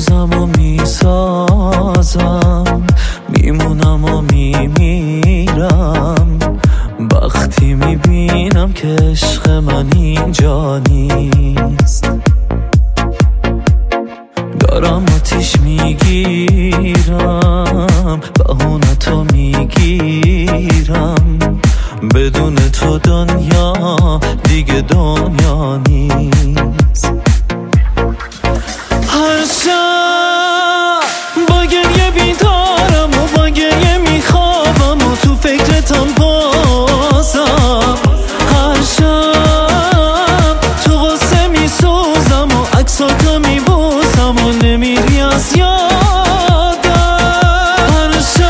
میسوزم و میسازم، میمونم و میمیرم وقتی میبینم که عشق من اینجا نیست. دارم آتیش میگیرم، بهونتو میگیرم، بدون تو دنیا دیگه دنیا نیست. هر شب با گریه بیدارم و با گریه میخوابم و تو فکرتم بازم. هر شب تو غصه میسوزم و عکساتو میبوسم و نمیری از یادم. هر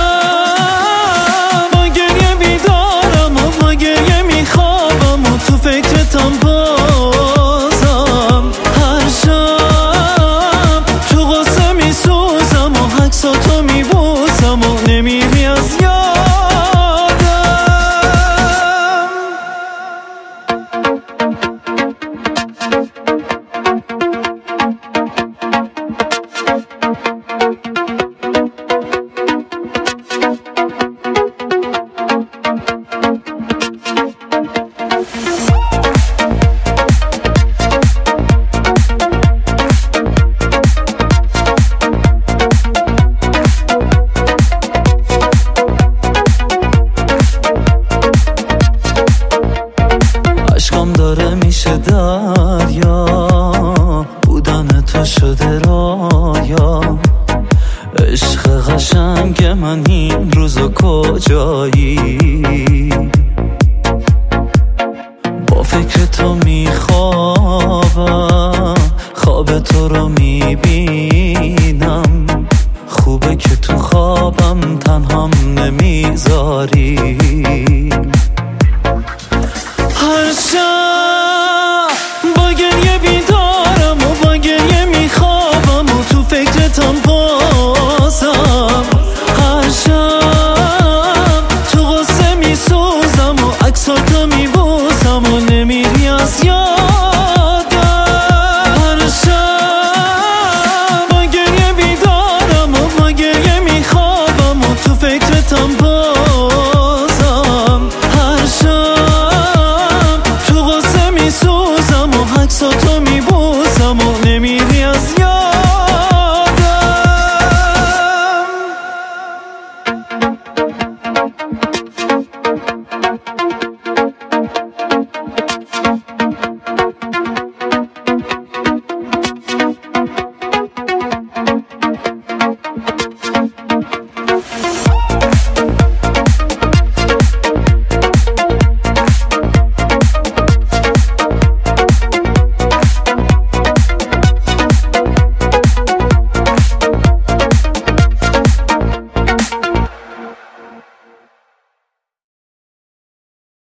شب با گریه بیدارم و با گریه میخوابم و تو فکرتم بازم. هر شب تو غصه میسوزم و عکساتو میبوسم و نمیری از یادم. عشقم داره میشه دریا، بودن تو شده رایا. عشق قشنگ من این روزا کجایی؟ با فکر تو میخوابم، خواب تو رو میبینم. خوبه که تو خوابم تنهام نمیذاری. هر شب با گریه بیدارم و با گریه میخوابم و تو فکرتم بازم. هر شب تو غصه میسوزم و عکساتو میبوسم و نمیری از یادم. هر شب با گریه بیدارم و با گریه میخوابم و تو فکرتم بازم. هر شب تو غصه میسوزم و عکساتو میبوسم و نمیری